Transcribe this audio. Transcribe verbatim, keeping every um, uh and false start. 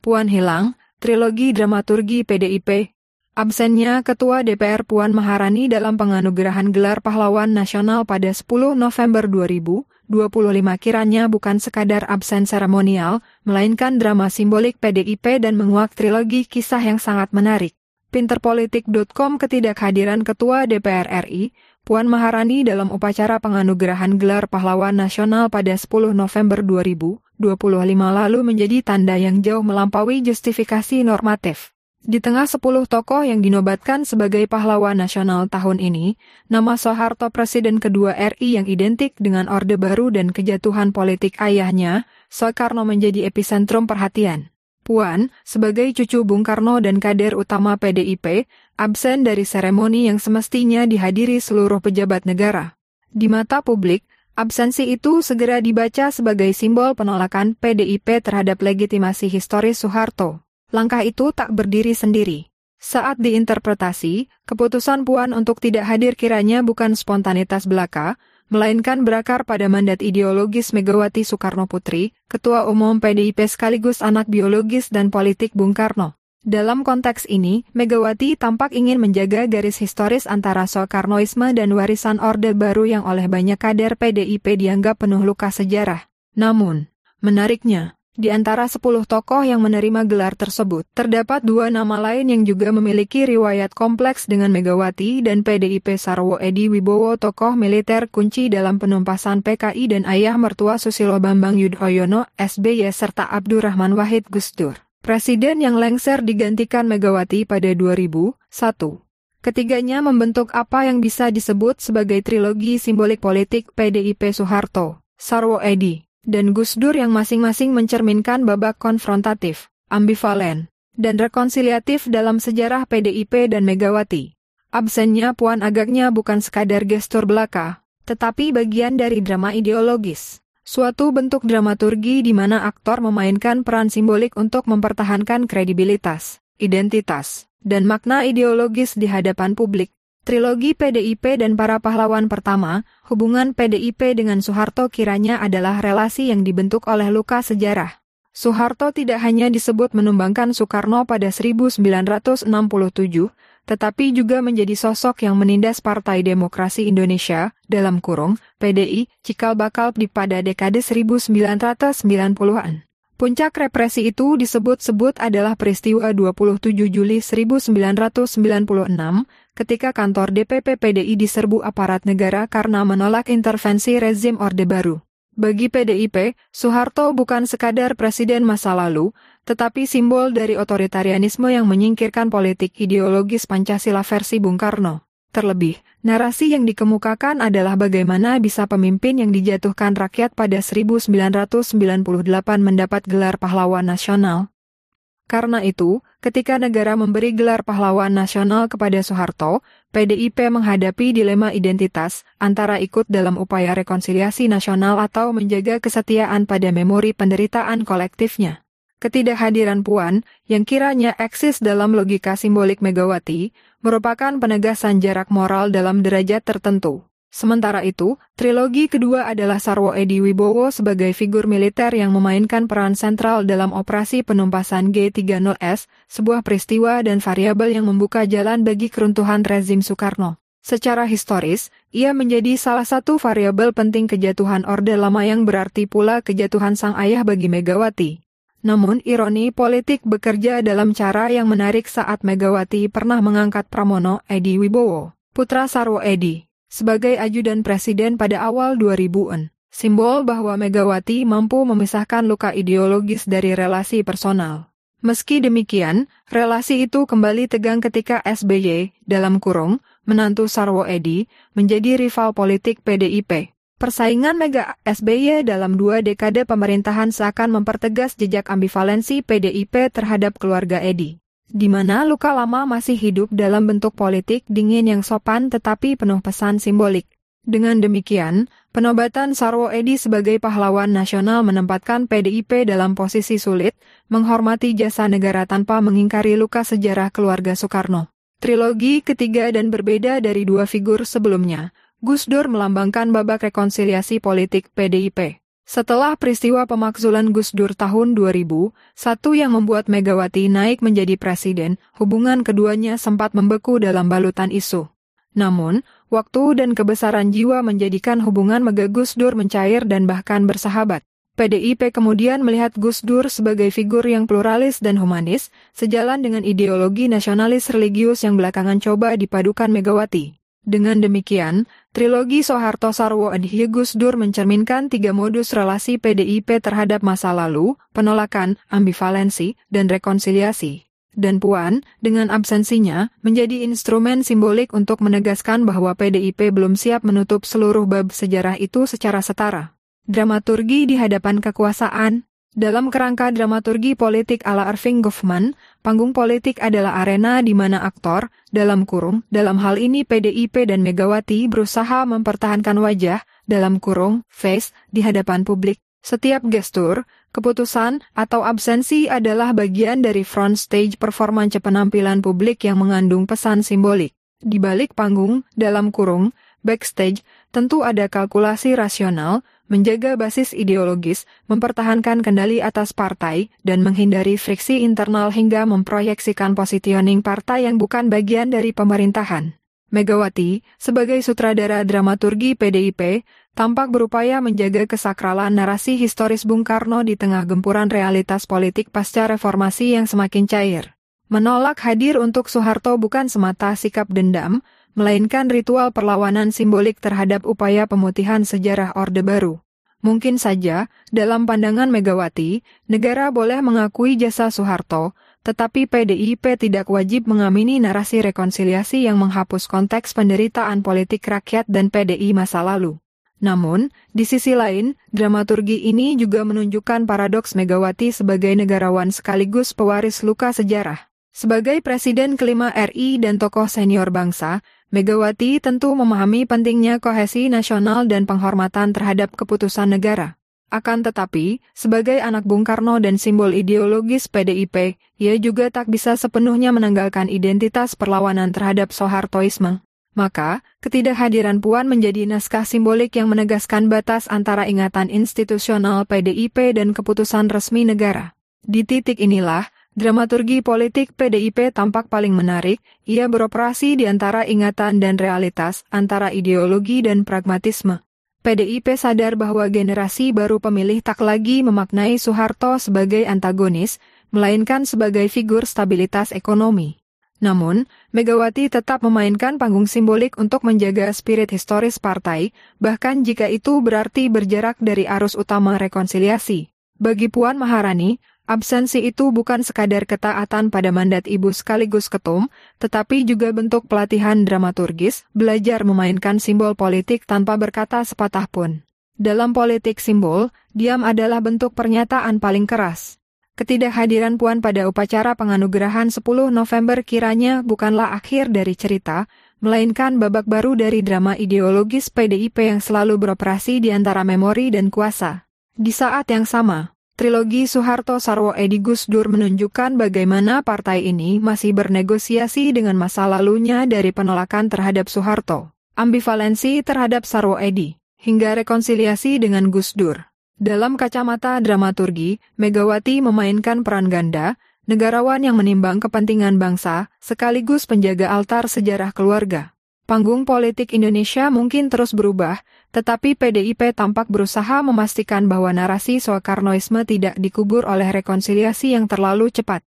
Puan hilang, trilogi dramaturgi P D I P. Absennya Ketua D P R Puan Maharani dalam penganugerahan gelar pahlawan nasional pada sepuluh November dua ribu dua puluh lima kiranya bukan sekadar absen seremonial, melainkan drama simbolik P D I P dan menguak trilogi kisah yang sangat menarik. Pinterpolitik titik com Ketidakhadiran Ketua D P R R I, Puan Maharani dalam upacara penganugerahan gelar pahlawan nasional pada sepuluh November dua ribu dua puluh lima lalu menjadi tanda yang jauh melampaui justifikasi normatif. Di tengah sepuluh tokoh yang dinobatkan sebagai pahlawan nasional tahun ini, nama Soeharto Presiden kedua R I yang identik dengan Orde Baru dan kejatuhan politik ayahnya, Soekarno menjadi epicentrum perhatian. Puan, sebagai cucu Bung Karno dan kader utama P D I P, absen dari seremoni yang semestinya dihadiri seluruh pejabat negara. Di mata publik, absensi itu segera dibaca sebagai simbol penolakan P D I P terhadap legitimasi historis Soeharto. Langkah itu tak berdiri sendiri. Saat diinterpretasi, keputusan Puan untuk tidak hadir kiranya bukan spontanitas belaka, melainkan berakar pada mandat ideologis Megawati Soekarno Putri, Ketua Umum P D I P sekaligus anak biologis dan politik Bung Karno. Dalam konteks ini, Megawati tampak ingin menjaga garis historis antara Soekarnoisme dan warisan Orde Baru yang oleh banyak kader P D I P dianggap penuh luka sejarah. Namun, menariknya, di antara sepuluh tokoh yang menerima gelar tersebut, terdapat dua nama lain yang juga memiliki riwayat kompleks dengan Megawati dan P D I P. Sarwo Edi Wibowo, tokoh militer kunci dalam penumpasan P K I dan ayah mertua Susilo Bambang Yudhoyono, S B Y serta Abdurrahman Wahid Gus Dur. Presiden yang lengser digantikan Megawati pada dua ribu satu. Ketiganya membentuk apa yang bisa disebut sebagai trilogi simbolik politik P D I P Soeharto, Sarwo Edi, dan Gus Dur yang masing-masing mencerminkan babak konfrontatif, ambivalen, dan rekonsiliatif dalam sejarah P D I P dan Megawati. Absennya Puan agaknya bukan sekadar gestur belaka, tetapi bagian dari drama ideologis. Suatu bentuk dramaturgi di mana aktor memainkan peran simbolik untuk mempertahankan kredibilitas, identitas, dan makna ideologis di hadapan publik. Trilogi P D I P dan para pahlawan pertama, hubungan P D I P dengan Soeharto kiranya adalah relasi yang dibentuk oleh luka sejarah. Soeharto tidak hanya disebut menumbangkan Soekarno pada seribu sembilan ratus enam puluh tujuh, tetapi juga menjadi sosok yang menindas Partai Demokrasi Indonesia, dalam kurung, P D I, cikal bakal di pada dekade seribu sembilan ratus sembilan puluhan. Puncak represi itu disebut-sebut adalah peristiwa dua puluh tujuh Juli seribu sembilan ratus sembilan puluh enam, ketika kantor D P P P D I diserbu aparat negara karena menolak intervensi rezim Orde Baru. Bagi P D I P, Soeharto bukan sekadar presiden masa lalu, tetapi simbol dari otoritarianisme yang menyingkirkan politik ideologis Pancasila versi Bung Karno. Terlebih, narasi yang dikemukakan adalah bagaimana bisa pemimpin yang dijatuhkan rakyat pada seribu sembilan ratus sembilan puluh delapan mendapat gelar pahlawan nasional. Karena itu, ketika negara memberi gelar pahlawan nasional kepada Soeharto, P D I P menghadapi dilema identitas antara ikut dalam upaya rekonsiliasi nasional atau menjaga kesetiaan pada memori penderitaan kolektifnya. Ketidakhadiran Puan, yang kiranya eksis dalam logika simbolik Megawati, merupakan penegasan jarak moral dalam derajat tertentu. Sementara itu, trilogi kedua adalah Sarwo Edi Wibowo sebagai figur militer yang memainkan peran sentral dalam operasi penumpasan G tiga puluh S, sebuah peristiwa dan variabel yang membuka jalan bagi keruntuhan rezim Soekarno. Secara historis, ia menjadi salah satu variabel penting kejatuhan Orde Lama yang berarti pula kejatuhan sang ayah bagi Megawati. Namun ironi politik bekerja dalam cara yang menarik saat Megawati pernah mengangkat Pramono Edi Wibowo, putra Sarwo Edi, sebagai ajudan presiden pada awal dua ribuan. Simbol bahwa Megawati mampu memisahkan luka ideologis dari relasi personal. Meski demikian, relasi itu kembali tegang ketika S B Y, dalam kurung, menantu Sarwo Edi, menjadi rival politik P D I P. Persaingan Mega S B Y dalam dua dekade pemerintahan seakan mempertegas jejak ambivalensi P D I P terhadap keluarga Edi, di mana luka lama masih hidup dalam bentuk politik dingin yang sopan tetapi penuh pesan simbolik. Dengan demikian, penobatan Sarwo Edi sebagai pahlawan nasional menempatkan P D I P dalam posisi sulit, menghormati jasa negara tanpa mengingkari luka sejarah keluarga Soekarno. Trilogi ketiga dan berbeda dari dua figur sebelumnya, Gus Dur melambangkan babak rekonsiliasi politik P D I P. Setelah peristiwa pemakzulan Gus Dur tahun dua ribu satu yang membuat Megawati naik menjadi presiden, hubungan keduanya sempat membeku dalam balutan isu. Namun, waktu dan kebesaran jiwa menjadikan hubungan Mega Gus Dur mencair dan bahkan bersahabat. P D I P kemudian melihat Gus Dur sebagai figur yang pluralis dan humanis, sejalan dengan ideologi nasionalis religius yang belakangan coba dipadukan Megawati. Dengan demikian, trilogi Soeharto Sarwo Edi Gus Dur mencerminkan tiga modus relasi P D I P terhadap masa lalu, penolakan, ambivalensi, dan rekonsiliasi. Dan Puan, dengan absensinya, menjadi instrumen simbolik untuk menegaskan bahwa P D I P belum siap menutup seluruh bab sejarah itu secara setara. Dramaturgi di hadapan kekuasaan. Dalam kerangka dramaturgi politik ala Irving Goffman, panggung politik adalah arena di mana aktor, dalam kurung, dalam hal ini P D I P dan Megawati berusaha mempertahankan wajah, dalam kurung, face, di hadapan publik. Setiap gestur, keputusan, atau absensi adalah bagian dari front stage performance penampilan publik yang mengandung pesan simbolik. Di balik panggung, dalam kurung, backstage, tentu ada kalkulasi rasional, menjaga basis ideologis, mempertahankan kendali atas partai, dan menghindari friksi internal hingga memproyeksikan positioning partai yang bukan bagian dari pemerintahan. Megawati, sebagai sutradara dramaturgi P D I P, tampak berupaya menjaga kesakralan narasi historis Bung Karno di tengah gempuran realitas politik pasca reformasi yang semakin cair. Menolak hadir untuk Soeharto bukan semata sikap dendam, melainkan ritual perlawanan simbolik terhadap upaya pemutihan sejarah Orde Baru. Mungkin saja, dalam pandangan Megawati, negara boleh mengakui jasa Soeharto, tetapi P D I P tidak wajib mengamini narasi rekonsiliasi yang menghapus konteks penderitaan politik rakyat dan P D I masa lalu. Namun, di sisi lain, dramaturgi ini juga menunjukkan paradoks Megawati sebagai negarawan sekaligus pewaris luka sejarah. Sebagai Presiden kelima R I dan tokoh senior bangsa, Megawati tentu memahami pentingnya kohesi nasional dan penghormatan terhadap keputusan negara. Akan tetapi, sebagai anak Bung Karno dan simbol ideologis P D I P, ia juga tak bisa sepenuhnya menanggalkan identitas perlawanan terhadap Soehartoisme. Maka, ketidakhadiran Puan menjadi naskah simbolik yang menegaskan batas antara ingatan institusional P D I P dan keputusan resmi negara. Di titik inilah, dramaturgi politik P D I P tampak paling menarik, ia beroperasi di antara ingatan dan realitas, antara ideologi dan pragmatisme. P D I P sadar bahwa generasi baru pemilih tak lagi memaknai Soeharto sebagai antagonis, melainkan sebagai figur stabilitas ekonomi. Namun, Megawati tetap memainkan panggung simbolik untuk menjaga spirit historis partai, bahkan jika itu berarti berjarak dari arus utama rekonsiliasi. Bagi Puan Maharani, absensi itu bukan sekadar ketaatan pada mandat ibu sekaligus ketum, tetapi juga bentuk pelatihan dramaturgis, belajar memainkan simbol politik tanpa berkata sepatah pun. Dalam politik simbol, diam adalah bentuk pernyataan paling keras. Ketidakhadiran Puan pada upacara penganugerahan sepuluh November kiranya bukanlah akhir dari cerita, melainkan babak baru dari drama ideologis P D I P yang selalu beroperasi di antara memori dan kuasa. Di saat yang sama, trilogi Soeharto Sarwo Edi Gus Dur menunjukkan bagaimana partai ini masih bernegosiasi dengan masa lalunya dari penolakan terhadap Soeharto, ambivalensi terhadap Sarwo Edi, hingga rekonsiliasi dengan Gus Dur. Dalam kacamata dramaturgi, Megawati memainkan peran ganda, negarawan yang menimbang kepentingan bangsa, sekaligus penjaga altar sejarah keluarga. Panggung politik Indonesia mungkin terus berubah, tetapi P D I P tampak berusaha memastikan bahwa narasi Soekarnoisme tidak dikubur oleh rekonsiliasi yang terlalu cepat.